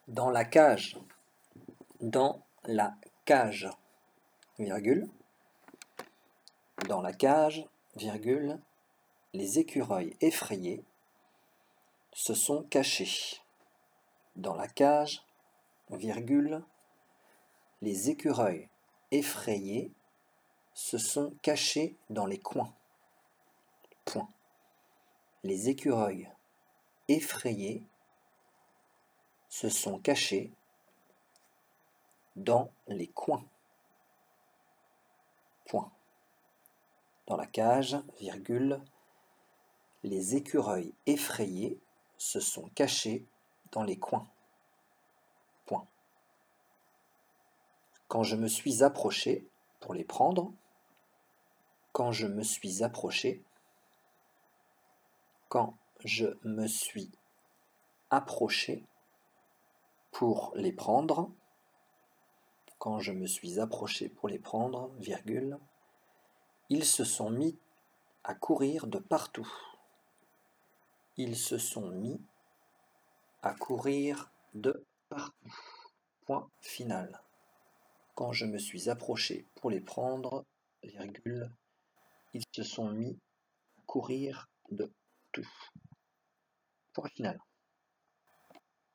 Dans la cage, dans la cage, virgule, dans la cage, virgule, les écureuils effrayés se sont cachés. Dans la cage, virgule, les écureuils effrayés se sont cachés dans les coins. Point. Les écureuils effrayés se sont cachés dans les coins. Point. Dans la cage, virgule, les écureuils effrayés se sont cachés dans les coins. Point. Quand je me suis approché pour les prendre, quand je me suis approché, quand je me suis approché pour les prendre, quand je me suis approché pour les prendre, virgule, ils se sont mis à courir de partout. Ils se sont mis à courir de partout. Point final. Quand je me suis approché pour les prendre, virgule, ils se sont mis à courir de tout. Point final.